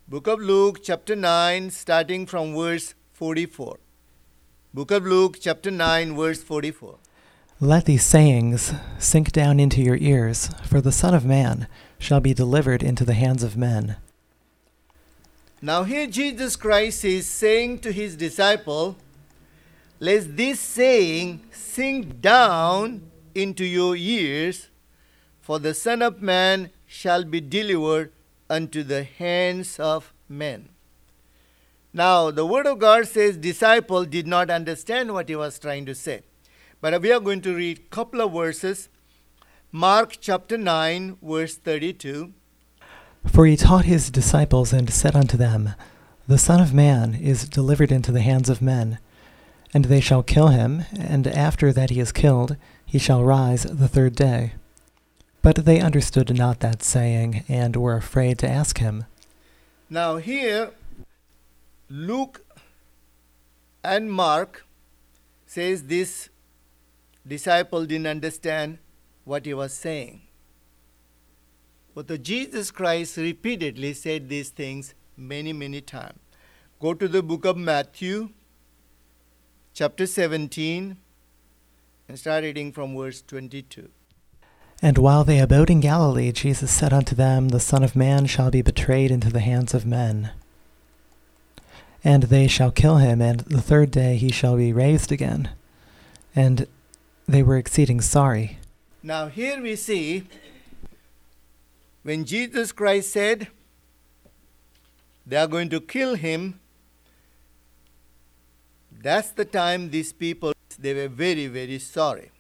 Book of Luke, chapter 9, starting from verse 44. Book of Luke, chapter 9, verse 44. Let these sayings sink down into your ears, for the Son of Man shall be delivered into the hands of men. Now here Jesus Christ is saying to his disciple, let this saying sink down into your ears, for the Son of Man shall be delivered unto the hands of men. Now, the Word of God says disciple did not understand what he was trying to say. But we are going to read a couple of verses. Mark chapter 9, verse 32. For he taught his disciples and said unto them, The Son of Man is delivered into the hands of men, and they shall kill him, and after that he is killed, he shall rise the third day. But they understood not that saying, and were afraid to ask him. Now here, Luke and Mark says this disciple didn't understand what he was saying. But Jesus Christ repeatedly said these things many, many times. Go to the book of Matthew, chapter 17, and start reading from verse 22. And while they abode in Galilee, Jesus said unto them, The Son of Man shall be betrayed into the hands of men. And they shall kill him, and the third day he shall be raised again. And they were exceeding sorry. Now here we see, when Jesus Christ said they are going to kill him, that's the time these people, they were very, very sorry.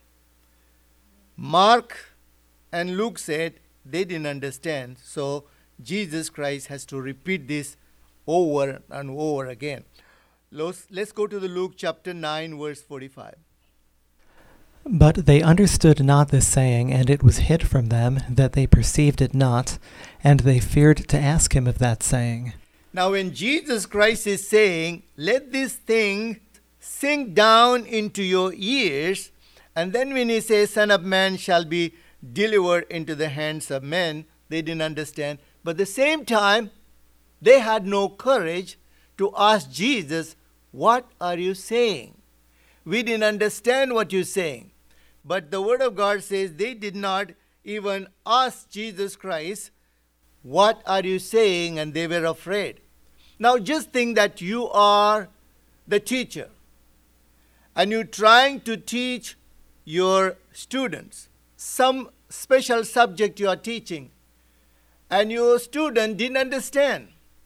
Mark and Luke said they didn't understand, so Jesus Christ has to repeat this over and over again. Let's go to the Luke chapter 9, verse 45. But they understood not this saying, and it was hid from them, that they perceived it not, and they feared to ask him of that saying. Now when Jesus Christ is saying, let this thing sink down into your ears, and then when he says, Son of Man shall be delivered into the hands of men, they didn't understand. But at the same time, they had no courage to ask Jesus, what are you saying? We didn't understand what you're saying. But the Word of God says they did not even ask Jesus Christ, what are you saying? And they were afraid. Now just think that you are the teacher and you're trying to teach your students some special subject you are teaching, and your student didn't understand.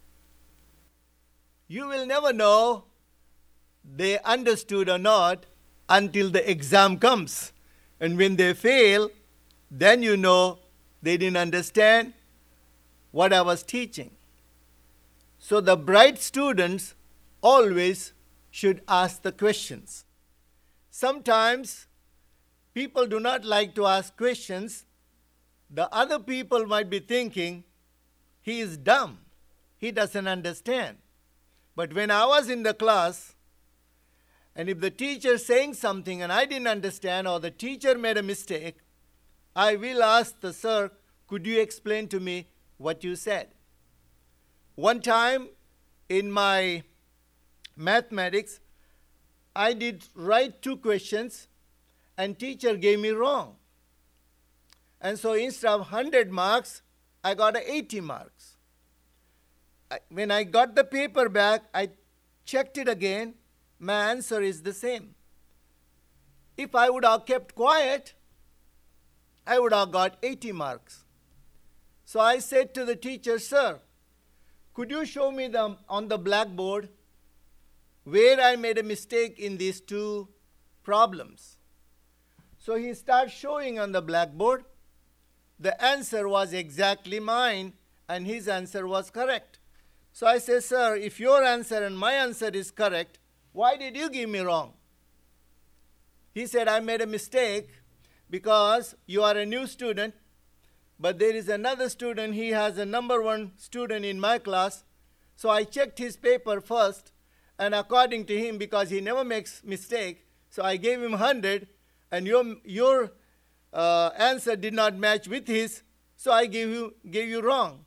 You will never know they understood or not until the exam comes. And when they fail, then you know they didn't understand what I was teaching. So the bright students always should ask the questions. Sometimes people do not like to ask questions. The other people might be thinking, he is dumb. He doesn't understand. But when I was in the class, and if the teacher is saying something and I didn't understand, or the teacher made a mistake, I will ask the sir, could you explain to me what you said? One time in my mathematics, I did write 2 questions, and teacher gave me wrong. And so instead of 100 marks, I got 80 marks. When I got the paper back, I checked it again. My answer is the same. If I would have kept quiet, I would have got 80 marks. So I said to the teacher, sir, could you show me on the blackboard where I made a mistake in these 2 problems? So he started showing on the blackboard. The answer was exactly mine, and his answer was correct. So I said, sir, if your answer and my answer is correct, why did you give me wrong? He said, I made a mistake because you are a new student, but there is another student, he has a number 1 student in my class. So I checked his paper first, and according to him, because he never makes mistake, so I gave him 100, and your answer did not match with his, so I gave you wrong.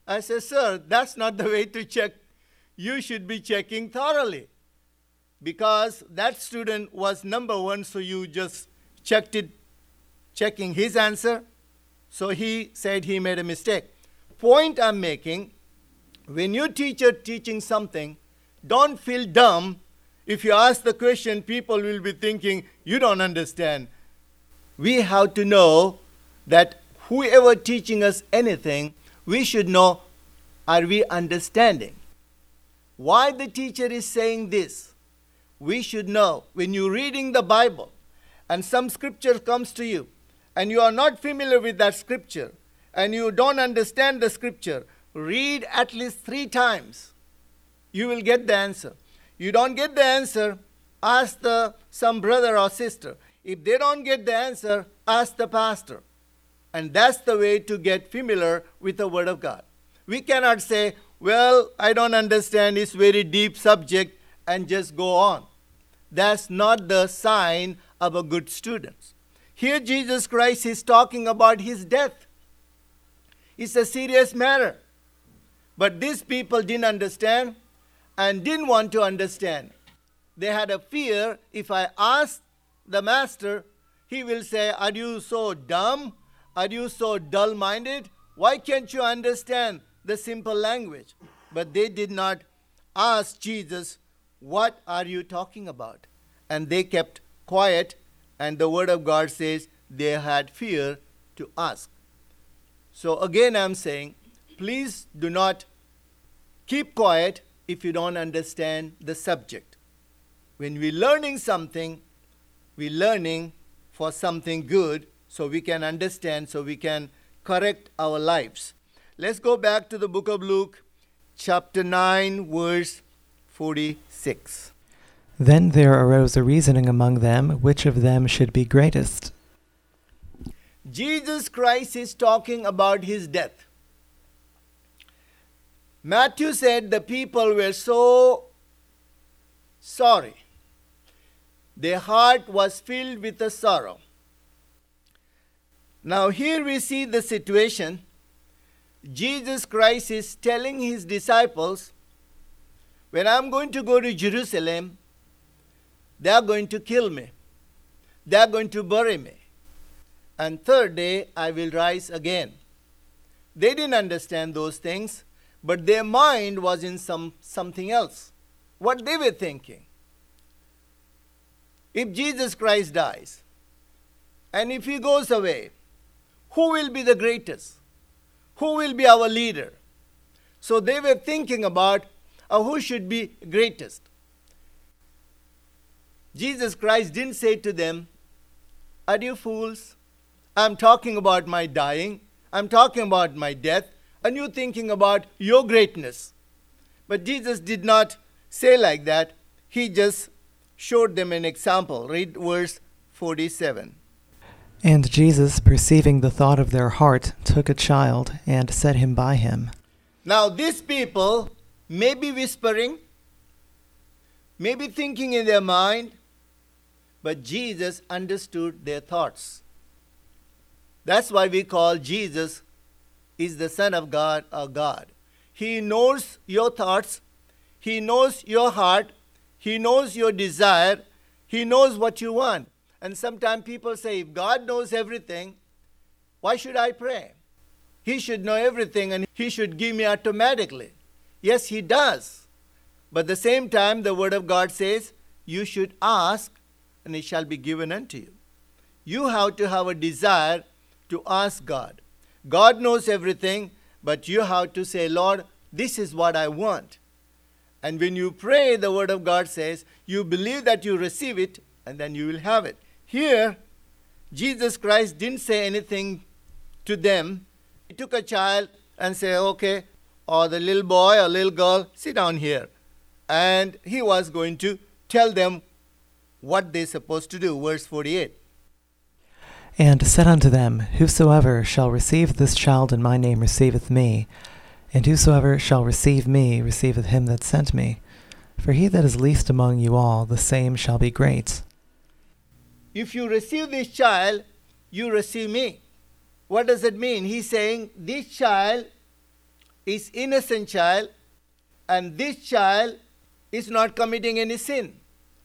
I said, sir, that's not the way to check. You should be checking thoroughly. Because that student was number one, so you just checked it, checking his answer. So he said he made a mistake. Point I'm making, when your teacher teaching something, don't feel dumb. If you ask the question, people will be thinking, you don't understand. We have to know that whoever teaching us anything, we should know, are we understanding? Why the teacher is saying this? We should know. When you're reading the Bible and some scripture comes to you and you are not familiar with that scripture and you don't understand the scripture, read at least 3 times. You will get the answer. You don't get the answer, ask some brother or sister. If they don't get the answer, ask the pastor. And that's the way to get familiar with the Word of God. We cannot say, well, I don't understand, it's very deep subject, and just go on. That's not the sign of a good student. Here Jesus Christ is talking about his death. It's a serious matter. But these people didn't understand and didn't want to understand. They had a fear, if I ask the master, he will say, are you so dumb? Are you so dull-minded? Why can't you understand the simple language? But they did not ask Jesus, what are you talking about? And they kept quiet, and the Word of God says they had fear to ask. So again I'm saying, please do not keep quiet if you don't understand the subject. When we're learning something, we're learning for something good, so we can understand, so we can correct our lives. Let's go back to the book of Luke, chapter 9, verse 46. Then there arose a reasoning among them, which of them should be greatest. Jesus Christ is talking about his death. Matthew said the people were so sorry. Their heart was filled with a sorrow. Now here we see the situation. Jesus Christ is telling his disciples, when I'm going to go to Jerusalem, they are going to kill me. They are going to bury me. And third day, I will rise again. They didn't understand those things, but their mind was in something else. What they were thinking. If Jesus Christ dies, and if he goes away, who will be the greatest? Who will be our leader? So they were thinking about who should be greatest. Jesus Christ didn't say to them, are you fools? I'm talking about my dying. I'm talking about my death. And you're thinking about your greatness. But Jesus did not say like that. He just showed them an example. Read verse 47. And Jesus, perceiving the thought of their heart, took a child and set him by him. Now these people may be whispering, may be thinking in their mind, but Jesus understood their thoughts. That's why we call Jesus is the Son of God or God. He knows your thoughts. He knows your heart. He knows your desire. He knows what you want. And sometimes people say, if God knows everything, why should I pray? He should know everything and he should give me automatically. Yes, he does. But at the same time, the Word of God says, you should ask and it shall be given unto you. You have to have a desire to ask God. God knows everything, but you have to say, Lord, this is what I want. And when you pray, the Word of God says, you believe that you receive it, and then you will have it. Here, Jesus Christ didn't say anything to them. He took a child and said, okay, or the little boy or little girl, sit down here. And he was going to tell them what they're supposed to do. Verse 48. And said unto them, whosoever shall receive this child in my name receiveth me, and whosoever shall receive me receiveth him that sent me. For he that is least among you all, the same shall be great. If you receive this child, you receive me. What does it mean? He's saying, this child is innocent child, and this child is not committing any sin.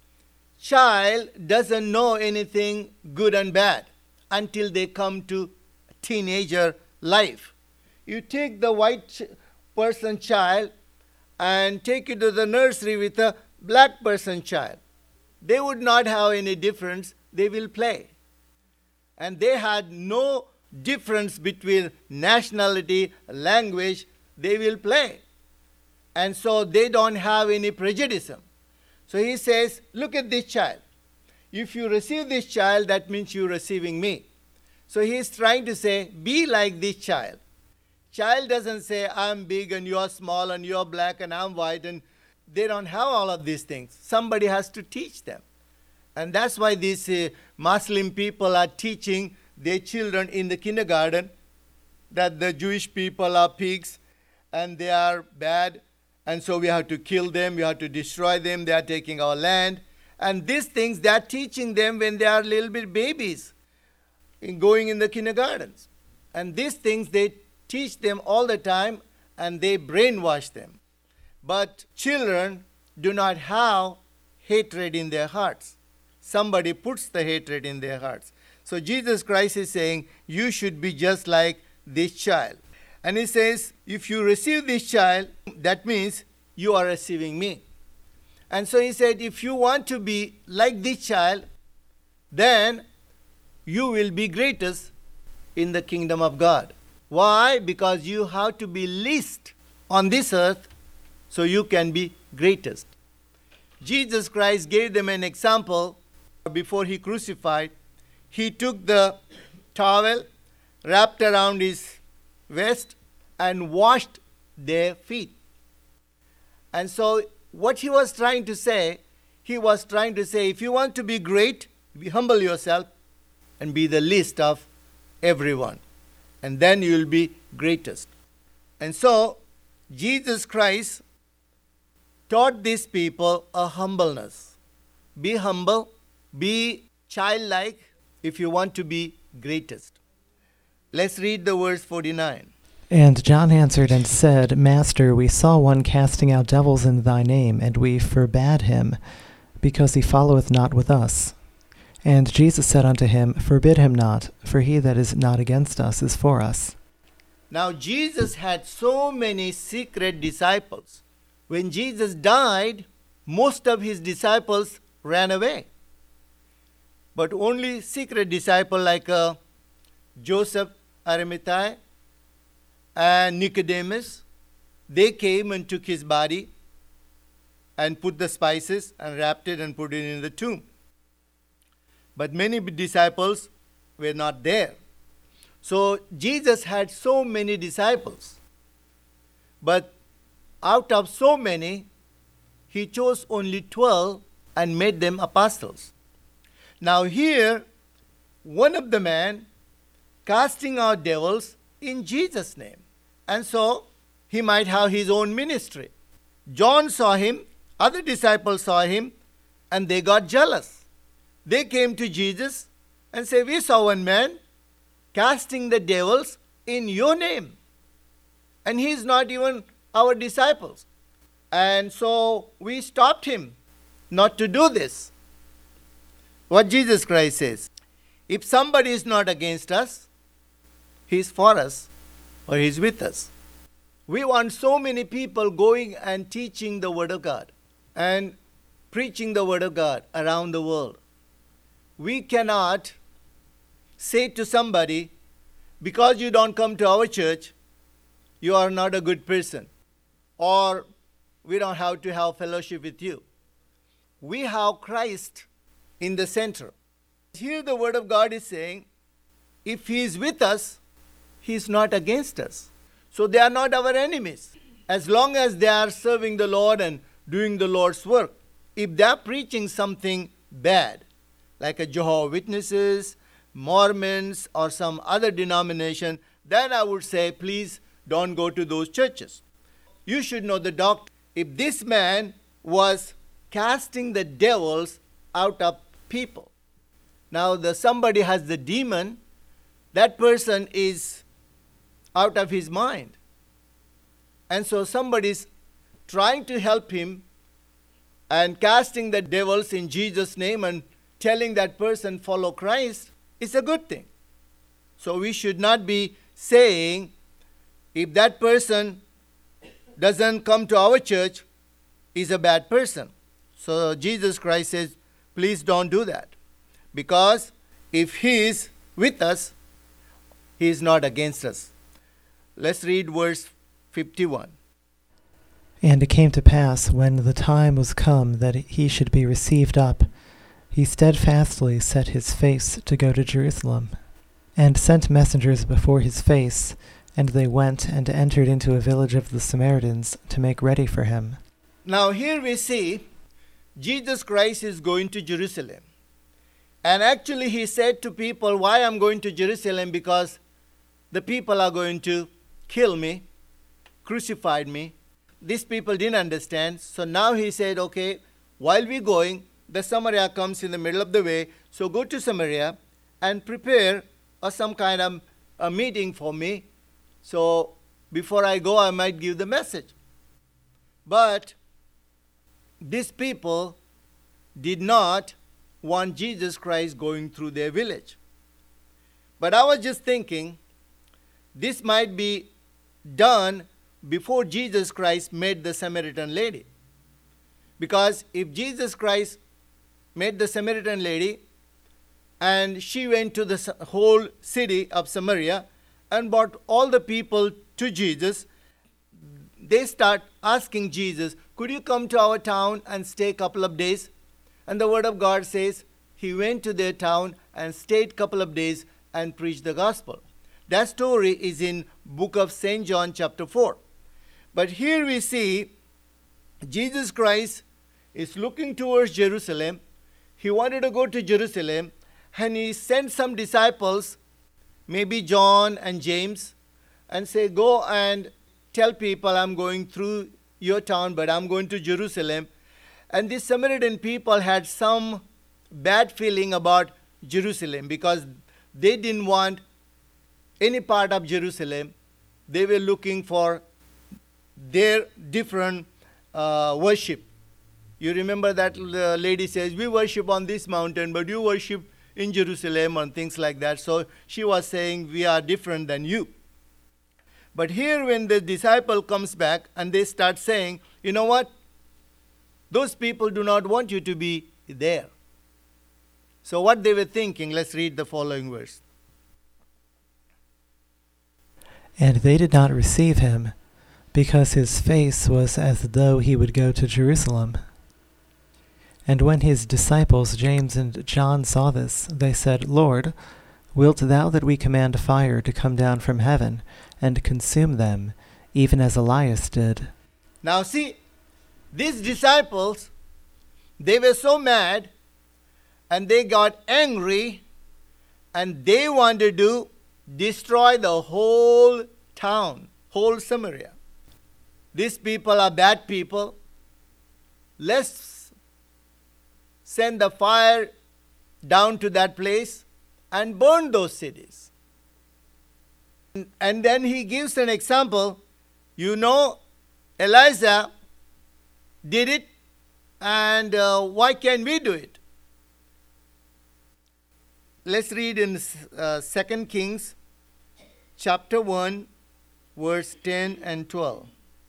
Child doesn't know anything good and bad until they come to teenager life. You take the white person child and take it to the nursery with a black person child. They would not have any difference. They will play. And they had no difference between nationality, language. They will play. And so they don't have any prejudice. So he says, look at this child. If you receive this child, that means you're receiving me. So he's trying to say, be like this child. Child doesn't say, I'm big and you're small and you're black and I'm white. And they don't have all of these things. Somebody has to teach them. And that's why these Muslim people are teaching their children in the kindergarten that the Jewish people are pigs and they are bad. And so we have to kill them, we have to destroy them, they are taking our land. And these things they are teaching them when they are little bit babies, going in the kindergartens. And these things they teach them all the time and they brainwash them. But children do not have hatred in their hearts. Somebody puts the hatred in their hearts. So Jesus Christ is saying, you should be just like this child. And he says, if you receive this child, that means you are receiving me. And so he said, if you want to be like this child, then you will be greatest in the kingdom of God. Why? Because you have to be least on this earth so you can be greatest. Jesus Christ gave them an example before he crucified. He took the towel, wrapped around his waist, and washed their feet. And so what he was trying to say, if you want to be great, humble yourself and be the least of everyone. And then you will be greatest. And so Jesus Christ taught these people a humbleness. Be humble, be childlike if you want to be greatest. Let's read the verse 49. And John answered and said, Master, we saw one casting out devils in thy name, and we forbade him, because he followeth not with us. And Jesus said unto him, Forbid him not, for he that is not against us is for us. Now Jesus had so many secret disciples. When Jesus died, most of his disciples ran away. But only secret disciple like Joseph Arimathea and Nicodemus, they came and took his body and put the spices and wrapped it and put it in the tomb. But many disciples were not there. So Jesus had so many disciples. But out of so many, he chose only 12 and made them apostles. Now here, one of the men casting out devils in Jesus' name. And so he might have his own ministry. John saw him, other disciples saw him, and they got jealous. They came to Jesus and said, we saw one man casting the devils in your name. And he is not even our disciples. And so we stopped him not to do this. What Jesus Christ says, if somebody is not against us, he is for us or he is with us. We want so many people going and teaching the Word of God and preaching the Word of God around the world. We cannot say to somebody, because you don't come to our church, you are not a good person, or we don't have to have fellowship with you. We have Christ in the center. Here the Word of God is saying, if He is with us, He is not against us. So they are not our enemies. As long as they are serving the Lord and doing the Lord's work. If they are preaching something bad, like a Jehovah's Witnesses, Mormons, or some other denomination, then I would say, please don't go to those churches. You should know the doctrine. If this man was casting the devils out of people, now somebody has the demon, that person is out of his mind. And so somebody's trying to help him and casting the devils in Jesus' name and telling that person follow Christ is a good thing. So we should not be saying, if that person doesn't come to our church, he's a bad person. So Jesus Christ says, please don't do that. Because if he is with us, he is not against us. Let's read verse 51. And it came to pass, when the time was come that he should be received up, he steadfastly set his face to go to Jerusalem, and sent messengers before his face, and they went and entered into a village of the Samaritans to make ready for him. Now here we see Jesus Christ is going to Jerusalem. And actually he said to people, why I'm going to Jerusalem? Because the people are going to kill me, crucify me. These people didn't understand. So now he said, okay, while we're going, the Samaria comes in the middle of the way. So go to Samaria and prepare some kind of a meeting for me. So before I go, I might give the message. But these people did not want Jesus Christ going through their village. But I was just thinking, this might be done before Jesus Christ met the Samaritan lady. Because if Jesus Christ met the Samaritan lady and she went to the whole city of Samaria and brought all the people to Jesus, they start asking Jesus, could you come to our town and stay a couple of days? And the word of God says he went to their town and stayed a couple of days and preached the gospel. That story is in book of St. John chapter 4. But here we see Jesus Christ is looking towards Jerusalem. He wanted to go to Jerusalem and he sent some disciples, maybe John and James, and say, go and tell people I'm going through your town, but I'm going to Jerusalem. And these Samaritan people had some bad feeling about Jerusalem because they didn't want any part of Jerusalem. They were looking for their different worship. You remember that lady says, we worship on this mountain, but you worship in Jerusalem and things like that. So she was saying, we are different than you. But here when the disciple comes back and they start saying, you know what? Those people do not want you to be there. So what they were thinking, let's read the following verse. And they did not receive him, because his face was as though he would go to Jerusalem. And when his disciples James and John saw this, they said, Lord, wilt thou that we command fire to come down from heaven and consume them, even as Elias did? Now see, these disciples, they were so mad and they got angry and they wanted to destroy the whole town, whole Samaria. These people are bad people. Let's send the fire down to that place and burn those cities. And then he gives an example. You know, Elijah did it, and why can't we do it? Let's read in 2 Kings chapter 1, verse 10 and 12.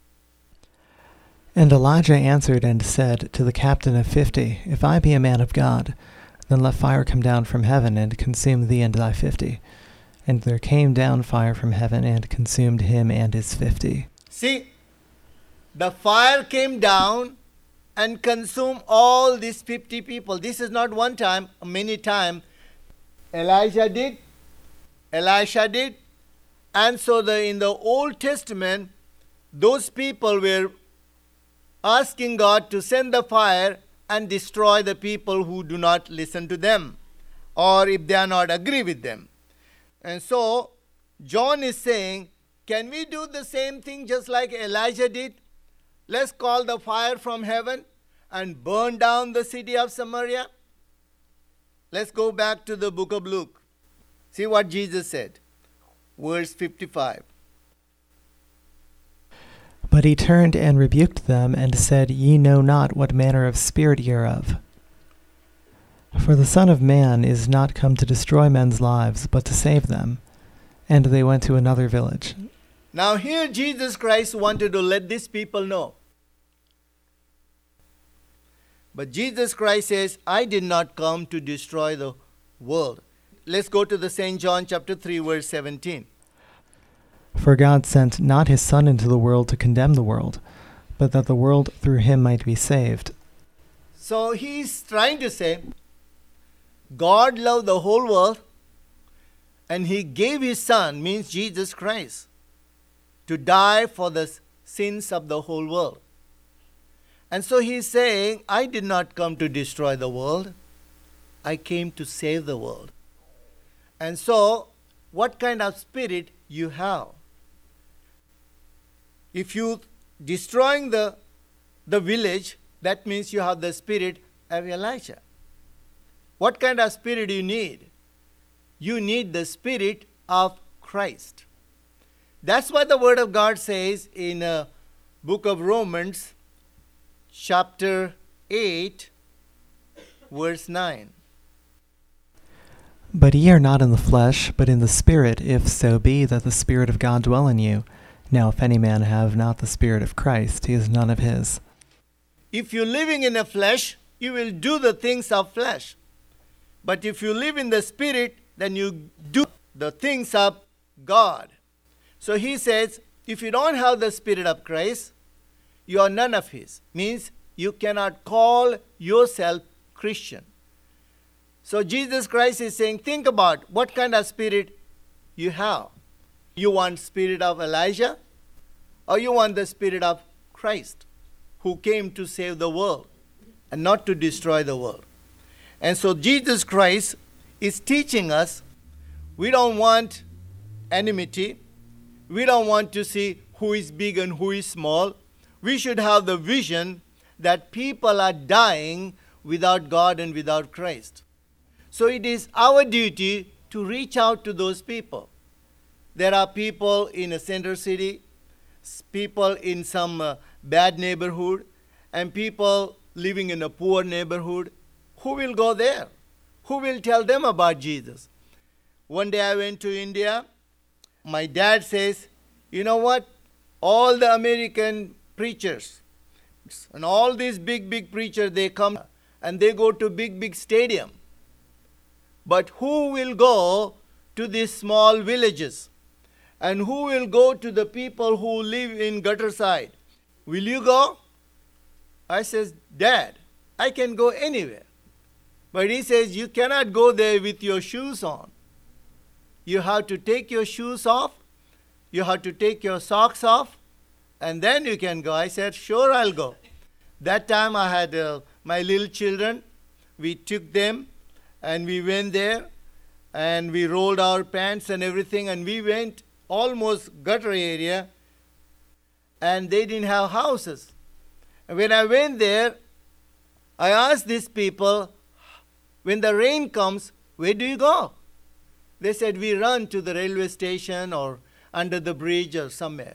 And Elijah answered and said to the captain of 50, If I be a man of God, then let fire come down from heaven and consume thee and thy 50. And there came down fire from heaven and consumed him and his 50. See, the fire came down and consumed all these 50 people. This is not one time, many times. Elijah did, Elisha did. And so in the Old Testament, those people were asking God to send the fire and destroy the people who do not listen to them, or if they are not agree with them. And so John is saying, can we do the same thing just like Elijah did? Let's call the fire from heaven and burn down the city of Samaria. Let's go back to the book of Luke. See what Jesus said. Verse 55. But he turned and rebuked them, and said, Ye know not what manner of spirit ye are of. For the Son of Man is not come to destroy men's lives, but to save them. And they went to another village. Now here Jesus Christ wanted to let these people know. But Jesus Christ says, I did not come to destroy the world. Let's go to the St. John chapter 3, verse 17. For God sent not his Son into the world to condemn the world, but that the world through him might be saved. So he's trying to say, God loved the whole world, and he gave his Son, means Jesus Christ, to die for the sins of the whole world. And so he's saying, I did not come to destroy the world. I came to save the world. And so, what kind of spirit you have? If you destroying the village, that means you have the spirit of Elijah. What kind of spirit you need? You need the spirit of Christ. That's what the Word of God says in book of Romans, chapter 8, verse 9. But ye are not in the flesh, but in the Spirit, if so be that the Spirit of God dwell in you. Now if any man have not the Spirit of Christ, he is none of his. If you're living in the flesh, you will do the things of flesh. But if you live in the Spirit, then you do the things of God. So he says, if you don't have the Spirit of Christ, you are none of his. Means you cannot call yourself Christian. So Jesus Christ is saying, think about what kind of spirit you have. You want spirit of Elijah, or you want the spirit of Christ, who came to save the world and not to destroy the world. And so Jesus Christ is teaching us, we don't want enmity. We don't want to see who is big and who is small. We should have the vision that people are dying without God and without Christ. So it is our duty to reach out to those people. There are people in a center city, people in some bad neighborhood, and people living in a poor neighborhood. Who will go there? Who will tell them about Jesus? One day I went to India. My dad says, you know what? All the American preachers and all these big preachers, they come and they go to big stadium. But who will go to these small villages? And who will go to the people who live in gutter side? Will you go? I says, Dad, I can go anywhere. But he says, you cannot go there with your shoes on. You have to take your shoes off. You have to take your socks off. And then you can go. I said, sure, I'll go. That time I had my little children. We took them and we went there. And we rolled our pants and everything. And we went almost gutter area. And they didn't have houses. And when I went there, I asked these people, when the rain comes, where do you go? They said, we run to the railway station or under the bridge or somewhere.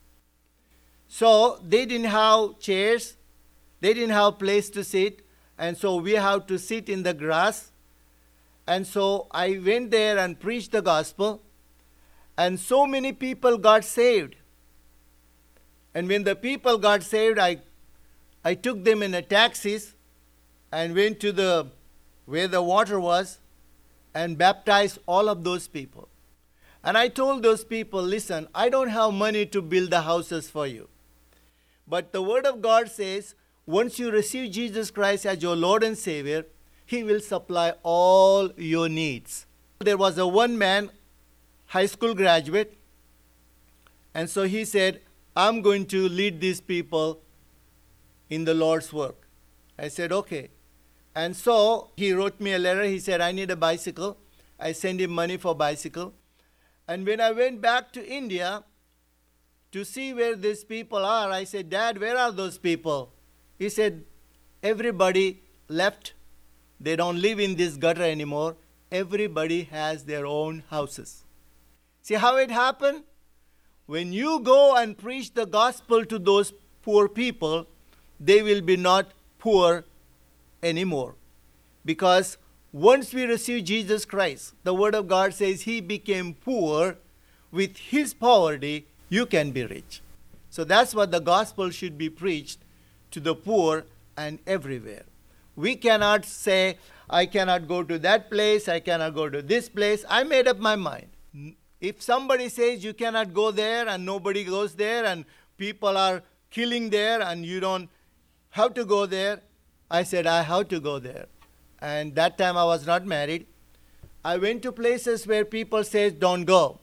So they didn't have chairs. They didn't have place to sit. And so we have to sit in the grass. And so I went there and preached the gospel. And so many people got saved. And when the people got saved, I took them in a taxis and went to where the water was and baptized all of those people. And I told those people, listen, I don't have money to build the houses for you. But the Word of God says, once you receive Jesus Christ as your Lord and Savior, He will supply all your needs. There was one man, high school graduate, and so he said, I'm going to lead these people in the Lord's work. I said, okay. And so he wrote me a letter. He said, I need a bicycle. I sent him money for bicycle. And when I went back to India to see where these people are, I said, Dad, where are those people? He said, everybody left. They don't live in this gutter anymore. Everybody has their own houses. See how it happened? when you go and preach the gospel to those poor people, they will be not poor anymore. Because once we receive Jesus Christ, the Word of God says He became poor. With His poverty, you can be rich. So that's what the gospel should be preached to the poor and everywhere. We cannot say, I cannot go to that place, I cannot go to this place. I made up my mind. If somebody says you cannot go there and nobody goes there and people are killing there and you don't have to go there, I said I have to go there. And that time I was not married. I went to places where people say don't go.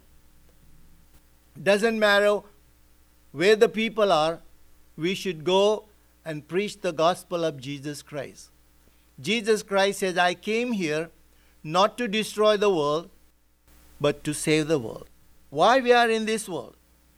Doesn't matter where the people are, we should go and preach the gospel of Jesus Christ. Jesus Christ says, I came here not to destroy the world, but to save the world. Why we are in this world?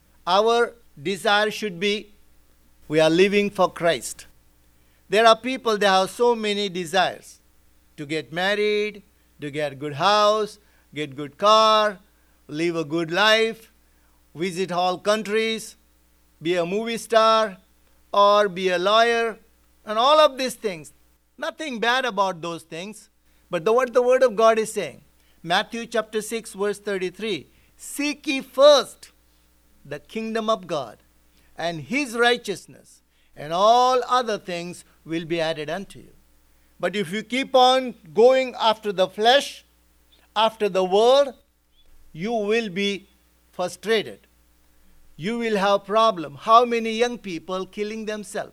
Our desire should be, we are living for Christ. There are people, they have so many desires. To get married, to get a good house, get good car, live a good life, visit all countries, be a movie star, or be a lawyer, and all of these things. Nothing bad about those things. But what the Word of God is saying, Matthew chapter 6, verse 33, seek ye first the kingdom of God and His righteousness, and all other things will be added unto you. But if you keep on going after the flesh, after the world, you will be frustrated. You will have problem. How many young people killing themselves?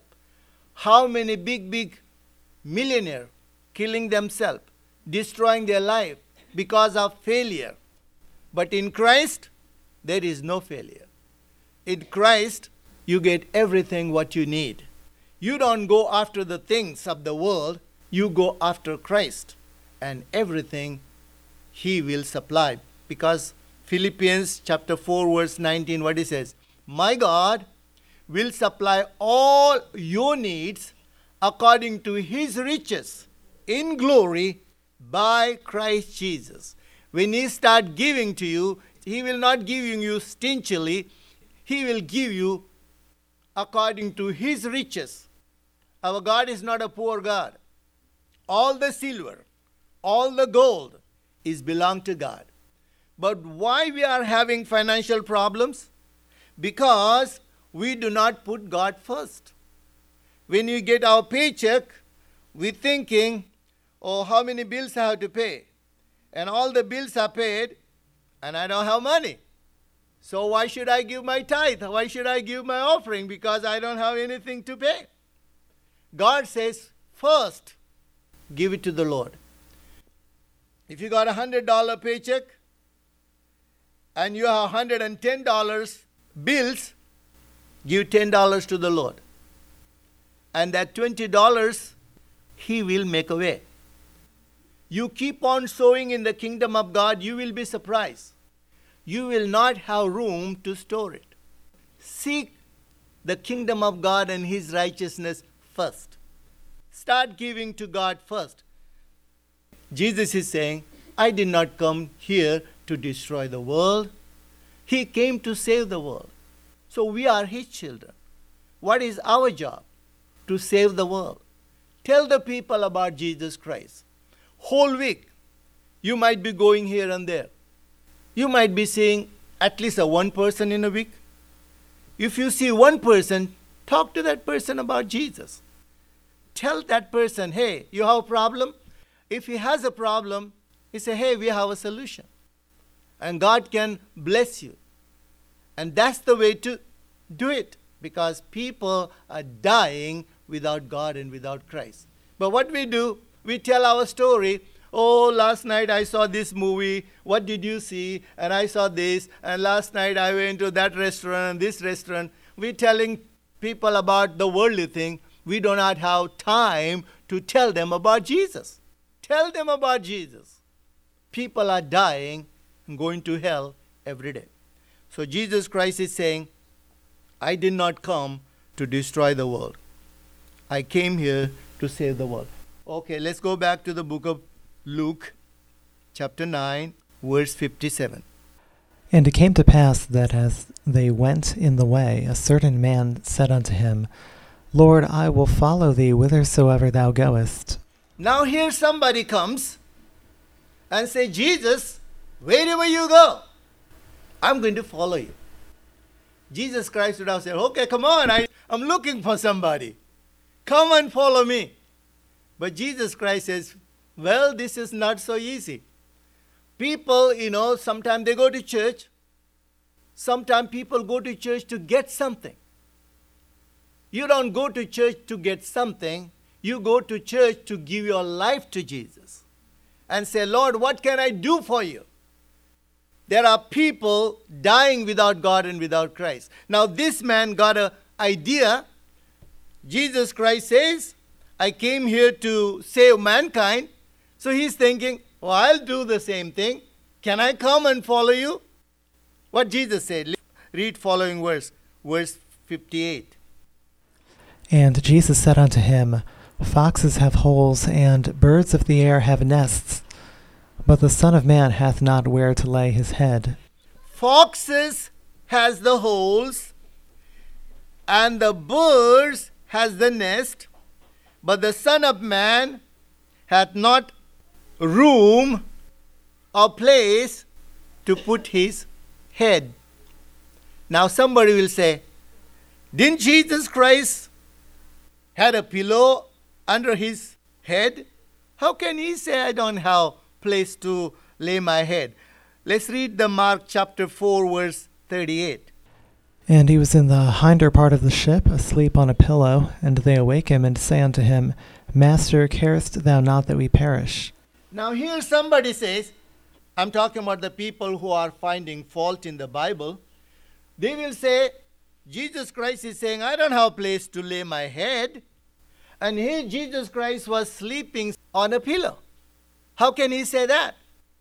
How many big millionaires killing themselves, destroying their life because of failure? But in Christ, there is no failure. In Christ, you get everything what you need. You don't go after the things of the world. You go after Christ, and everything He will supply. Because Philippians chapter 4 verse 19, what it says, my God will supply all your needs according to His riches in glory by Christ Jesus. When He starts giving to you, He will not give you stingy. He will give you according to His riches. Our God is not a poor God. All the silver, all the gold is belong to God. But why we are having financial problems? Because we do not put God first. When you get our paycheck, we're thinking, oh, how many bills I have to pay? And all the bills are paid, and I don't have money. So why should I give my tithe? Why should I give my offering? Because I don't have anything to pay. God says, first, give it to the Lord. If you got $100 paycheck and you have $110 bills, give $10 to the Lord. And that $20, He will make a way. You keep on sowing in the kingdom of God, you will be surprised. You will not have room to store it. Seek the kingdom of God and His righteousness first. Start giving to God first. Jesus is saying, I did not come here to destroy the world. He came to save the world. So we are His children. What is our job? To save the world. Tell the people about Jesus Christ. Whole week, you might be going here and there. You might be seeing at least one person in a week. If you see one person, talk to that person about Jesus. Tell that person, hey, you have a problem? If he has a problem, he say, hey, we have a solution. And God can bless you. And that's the way to do it. Because people are dying without God and without Christ. But what we do, we tell our story. Oh, last night I saw this movie. What did you see? And I saw this. And last night I went to that restaurant and this restaurant. We're telling people about the worldly thing. We do not have time to tell them about Jesus. Tell them about Jesus. People are dying and going to hell every day. So Jesus Christ is saying, I did not come to destroy the world. I came here to save the world. Okay, let's go back to the book of Luke, chapter 9, verse 57. And it came to pass that as they went in the way, a certain man said unto him, Lord, I will follow thee whithersoever thou goest. Now here somebody comes and say, Jesus, wherever you go, I'm going to follow you. Jesus Christ would have said, okay, come on, I'm looking for somebody. Come and follow me. But Jesus Christ says, well, this is not so easy. People, sometimes they go to church. Sometimes people go to church to get something. You don't go to church to get something. You go to church to give your life to Jesus and say, Lord, what can I do for you? There are people dying without God and without Christ. Now this man got an idea. Jesus Christ says, I came here to save mankind. So he's thinking, well, I'll do the same thing. Can I come and follow you? What Jesus said. Read following verse 58. And Jesus said unto him, Foxes have holes, and birds of the air have nests, but the Son of Man hath not where to lay his head. Foxes has the holes, and the birds has the nest, but the Son of Man hath not room or place to put his head. Now somebody will say, didn't Jesus Christ had a pillow under his head? How can he say, I don't have place to lay my head? Let's read the Mark chapter 4 verse 38. And he was in the hinder part of the ship, asleep on a pillow, and they awake him, and say unto him, Master, carest thou not that we perish? Now here somebody says, I'm talking about the people who are finding fault in the Bible. They will say, Jesus Christ is saying, I don't have a place to lay my head. And here Jesus Christ was sleeping on a pillow. How can he say that?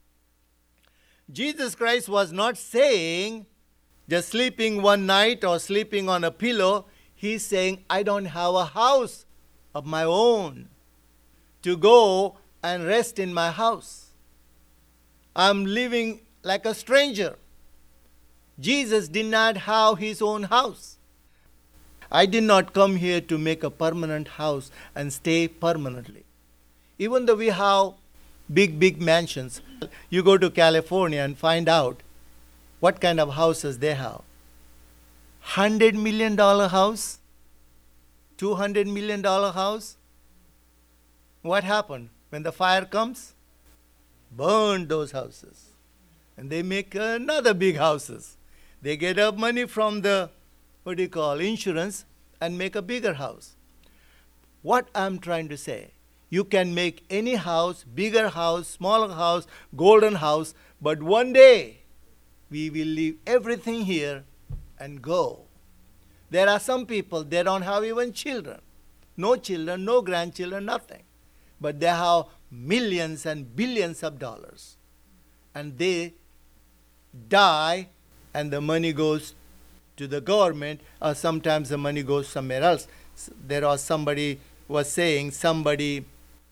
Jesus Christ was not saying just sleeping one night or sleeping on a pillow. He's saying, I don't have a house of my own to go and rest in my house. I'm living like a stranger. Jesus did not have his own house. I did not come here to make a permanent house and stay permanently. Even though we have big mansions, you go to California and find out what kind of houses they have. $100 million house? $200 million house? What happened? When the fire comes, burn those houses. And they make another big houses. They get up money from the, insurance, and make a bigger house. What I'm trying to say, you can make any house, bigger house, smaller house, golden house, but one day we will leave everything here and go. There are some people, they don't have even children. No children, no grandchildren, nothing. But they have millions and billions of dollars. And they die, and the money goes to the government, or sometimes the money goes somewhere else. There was somebody was saying somebody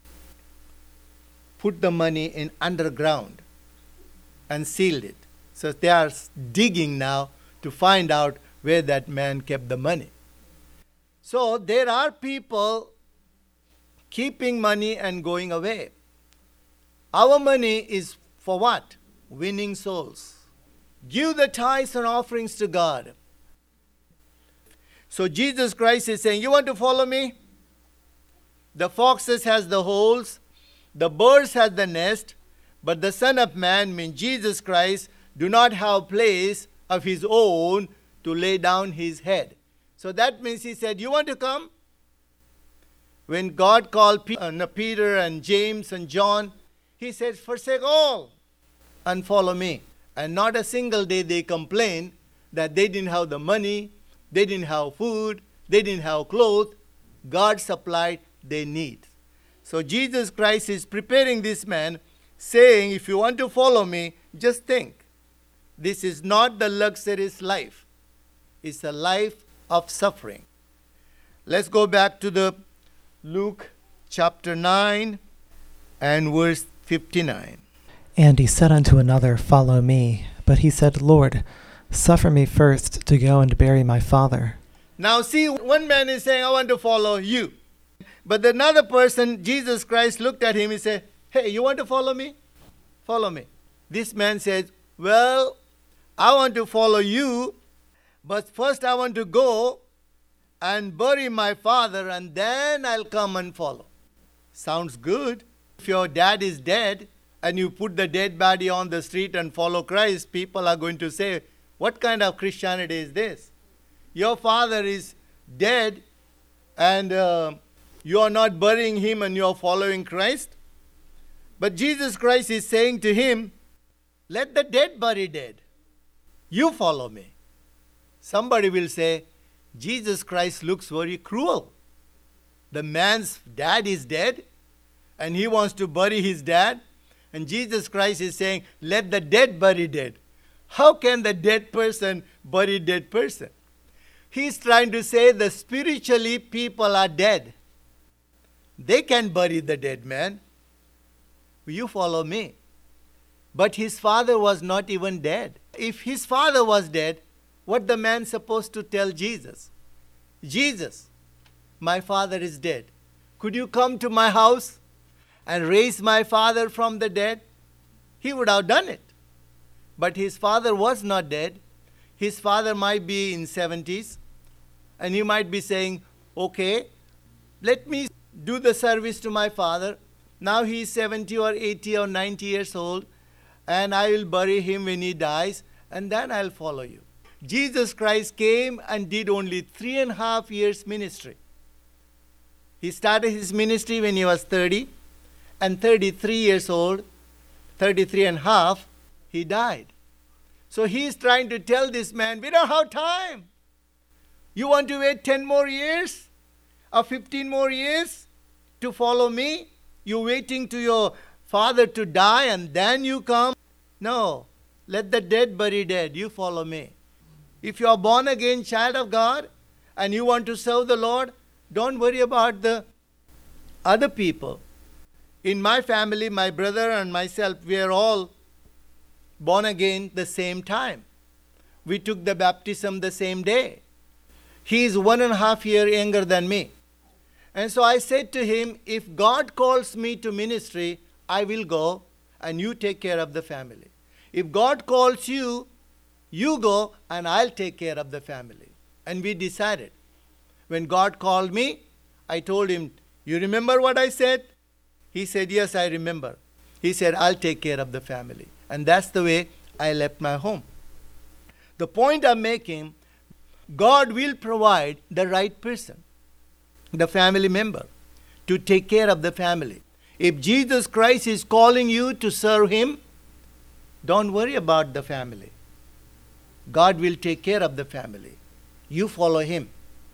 put the money in underground and sealed it. So they are digging now to find out where that man kept the money. So there are people keeping money and going away. Our money is for what? Winning souls. Give the tithes and offerings to God. So Jesus Christ is saying, you want to follow me? The foxes has the holes, the birds has the nest, but the Son of Man, means Jesus Christ, do not have place of his own to lay down his head. So that means he said, you want to come? When God called Peter and James and John, he said, forsake all and follow me. And not a single day they complained that they didn't have the money, they didn't have food, they didn't have clothes. God supplied their needs. So Jesus Christ is preparing this man, saying, if you want to follow me, just think. This is not the luxurious life. It's a life of suffering. Let's go back to the Luke chapter 9 and verse 59. And he said unto another, Follow me. But he said, Lord, suffer me first to go and bury my father. Now see, one man is saying, I want to follow you. But another person, Jesus Christ, looked at him and said, hey, you want to follow me? Follow me. This man says, well, I want to follow you, but first I want to go and bury my father, and then I'll come and follow. Sounds good. If your dad is dead and you put the dead body on the street and follow Christ, people are going to say, what kind of Christianity is this? Your father is dead and you are not burying him and you are following Christ. But Jesus Christ is saying to him, let the dead bury dead. You follow me. Somebody will say, Jesus Christ looks very cruel. The man's dad is dead and he wants to bury his dad. And Jesus Christ is saying, let the dead bury dead. How can the dead person bury dead person? He's trying to say that spiritually people are dead. They can bury the dead man. You follow me. But his father was not even dead. If his father was dead, what the man supposed to tell Jesus? Jesus, my father is dead. Could you come to my house and raise my father from the dead? He would have done it. But his father was not dead. His father might be in 70s. And he might be saying, okay, let me do the service to my father. Now he is 70 or 80 or 90 years old. And I will bury him when he dies. And then I'll follow you. Jesus Christ came and did only 3.5 years ministry. He started his ministry when he was 30. And 33 years old, 33 and a half, he died. So he is trying to tell this man, we don't have time. You want to wait 10 more years or 15 more years to follow me? You're waiting to your father to die and then you come? No. Let the dead bury dead. You follow me. If you are born again child of God and you want to serve the Lord, don't worry about the other people. In my family, my brother and myself, we are all born again the same time. We took the baptism the same day. He is 1.5 years younger than me. And so I said to him, if God calls me to ministry, I will go and you take care of the family. If God calls you, you go and I'll take care of the family. And we decided. When God called me, I told him, you remember what I said? He said, yes, I remember. He said, I'll take care of the family. And that's the way I left my home. The point I'm making, God will provide the right person, the family member, to take care of the family. If Jesus Christ is calling you to serve him, don't worry about the family. God will take care of the family. You follow him.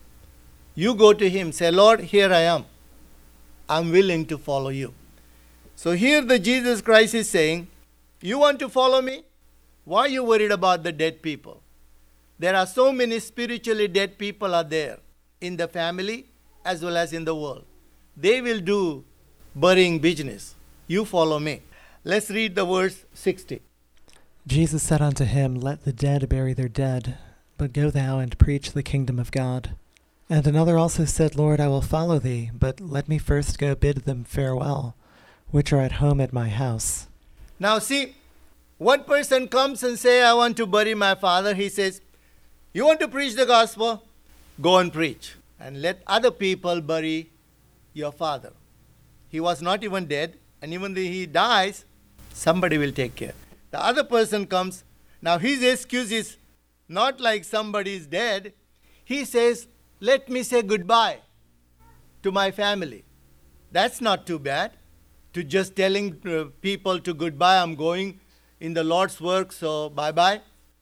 You go to him, say, Lord, here I am. I'm willing to follow you. So here the Jesus Christ is saying, you want to follow me? Why are you worried about the dead people? There are so many spiritually dead people are there in the family as well as in the world. They will do burying business. You follow me. Let's read the verse 60. Jesus said unto him, let the dead bury their dead, but go thou and preach the kingdom of God. And another also said, Lord, I will follow thee, but let me first go bid them farewell, which are at home at my house. Now see, one person comes and say, I want to bury my father. He says, you want to preach the gospel? Go and preach. And let other people bury your father. He was not even dead. And even though he dies, somebody will take care. The other person comes. Now his excuse is not like somebody is dead. He says, let me say goodbye to my family. That's not too bad. To just telling people to goodbye, I'm going in the Lord's work, so bye-bye.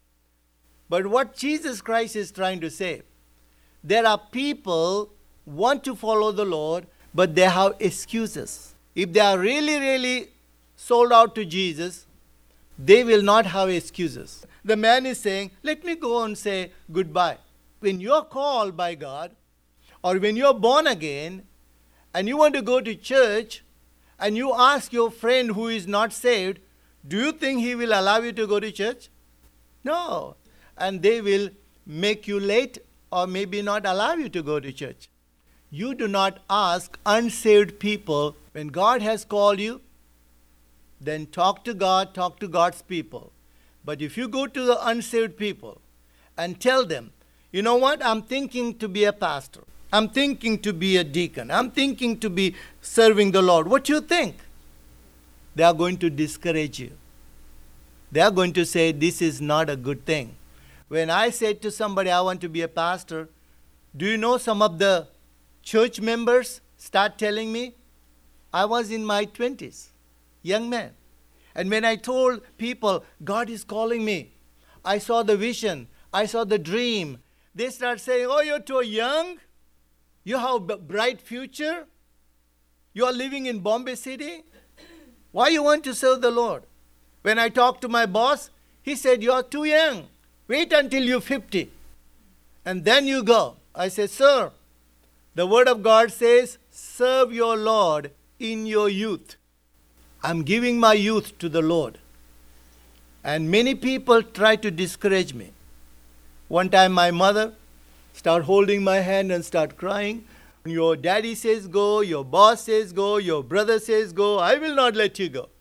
But what Jesus Christ is trying to say, there are people who want to follow the Lord, but they have excuses. If they are really, really sold out to Jesus, they will not have excuses. The man is saying, let me go and say goodbye. When you're called by God, or when you're born again, and you want to go to church, and you ask your friend who is not saved, do you think he will allow you to go to church? No. And they will make you late or maybe not allow you to go to church. You do not ask unsaved people. When God has called you, then talk to God, talk to God's people. But if you go to the unsaved people and tell them, you know what, I'm thinking to be a pastor. I'm thinking to be a deacon. I'm thinking to be serving the Lord. What do you think? They are going to discourage you. They are going to say, this is not a good thing. When I said to somebody, I want to be a pastor, do you know some of the church members start telling me? I was in my 20s, young man. And when I told people, God is calling me, I saw the vision, I saw the dream, they start saying, oh, you're too young? You have a bright future? You are living in Bombay City? Why you want to serve the Lord? When I talked to my boss, he said, you are too young. Wait until you're 50. And then you go. I said, sir, the word of God says, serve your Lord in your youth. I'm giving my youth to the Lord. And many people try to discourage me. One time my mother started holding my hand and started crying. Your daddy says go, your boss says go, your brother says go, I will not let you go.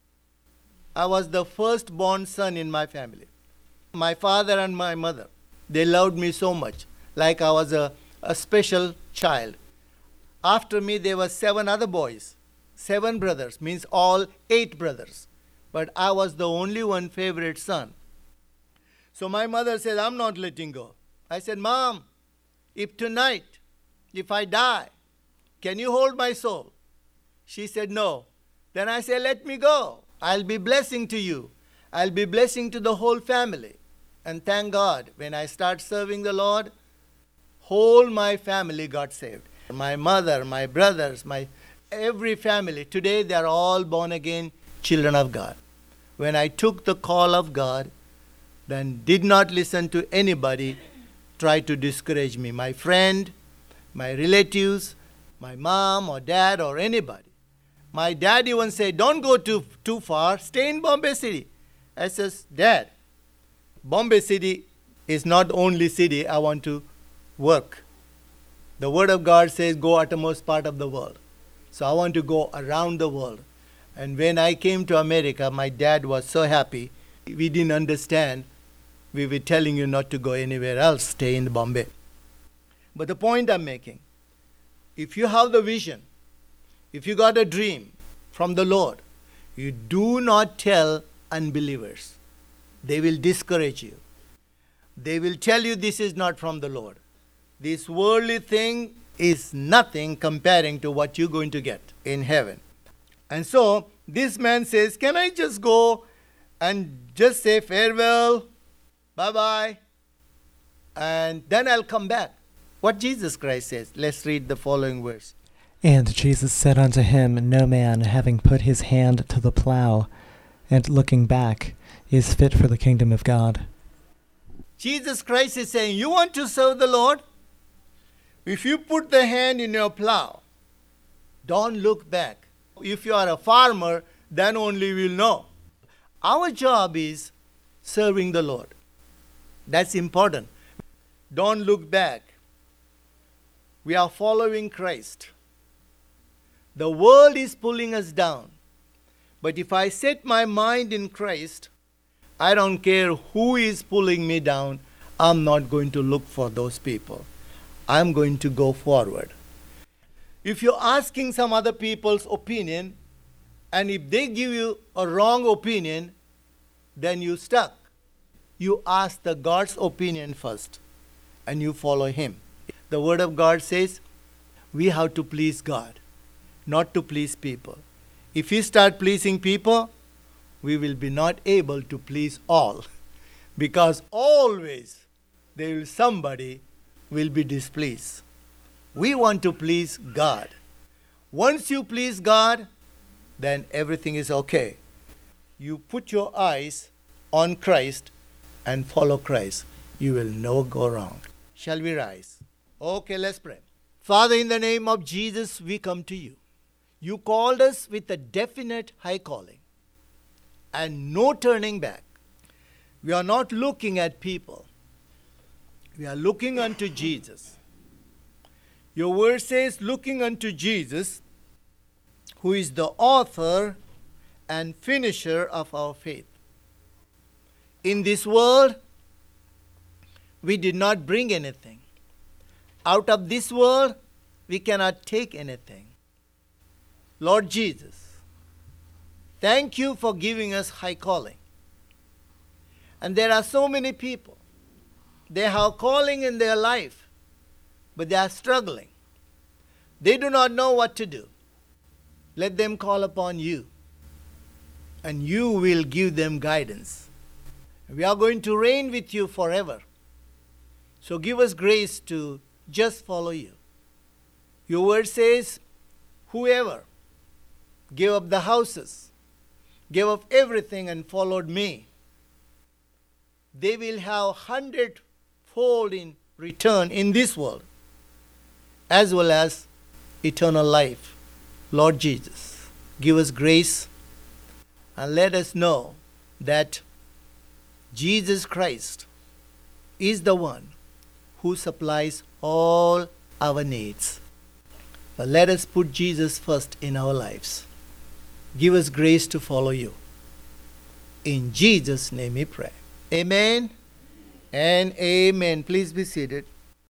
I was the firstborn son in my family. My father and my mother, they loved me so much, like I was a special child. After me, there were 7 other boys, 7 brothers, means all 8 brothers. But I was the only one favorite son. So my mother said, I'm not letting go. I said, Mom, if tonight, if I die, can you hold my soul? She said, no. Then I said, let me go. I'll be blessing to you. I'll be blessing to the whole family. And thank God, when I start serving the Lord, whole my family got saved. My mother, my brothers, every family. Today they are all born again children of God. When I took the call of God, then did not listen to anybody try to discourage me. My friend, my relatives, my mom or dad or anybody. My dad even said, don't go too far, stay in Bombay City. I says, Dad, Bombay City is not only city I want to work. The word of God says go uttermost part of the world. So I want to go around the world. And when I came to America, my dad was so happy. We didn't understand. We were telling you not to go anywhere else, stay in Bombay. But the point I'm making, if you have the vision, if you got a dream from the Lord, you do not tell unbelievers. They will discourage you. They will tell you this is not from the Lord. This worldly thing is nothing comparing to what you're going to get in heaven. And so this man says, can I just go and just say farewell, bye-bye, and then I'll come back? What Jesus Christ says. Let's read the following verse. And Jesus said unto him, no man, having put his hand to the plow, and looking back, is fit for the kingdom of God. Jesus Christ is saying, you want to serve the Lord? If you put the hand in your plow, don't look back. If you are a farmer, then only we'll know. Our job is serving the Lord. That's important. Don't look back. We are following Christ. The world is pulling us down. But if I set my mind in Christ, I don't care who is pulling me down. I'm not going to look for those people. I'm going to go forward. If you're asking some other people's opinion, and if they give you a wrong opinion, then you're stuck. You ask the God's opinion first, and you follow Him. The Word of God says we have to please God, not to please people. If we start pleasing people, we will be not able to please all, because always somebody will be displeased. We want to please God. Once you please God, then everything is okay. You put your eyes on Christ and follow Christ. You will never go wrong. Shall we rise? Okay, let's pray. Father, in the name of Jesus, we come to you. You called us with a definite high calling and no turning back. We are not looking at people. We are looking unto Jesus. Your word says, looking unto Jesus, who is the author and finisher of our faith. In this world, we did not bring anything. Out of this world, we cannot take anything. Lord Jesus, thank you for giving us high calling. And there are so many people. They have calling in their life, but they are struggling. They do not know what to do. Let them call upon you, and you will give them guidance. We are going to reign with you forever. So give us grace to just follow you. Your word says, whoever gave up the houses, gave up everything and followed me, they will have 100-fold in return in this world, as well as eternal life. Lord Jesus, give us grace and let us know that Jesus Christ is the one who supplies all our needs. But let us put Jesus first in our lives. Give us grace to follow you. In Jesus' name we pray. Amen and amen. Please be seated.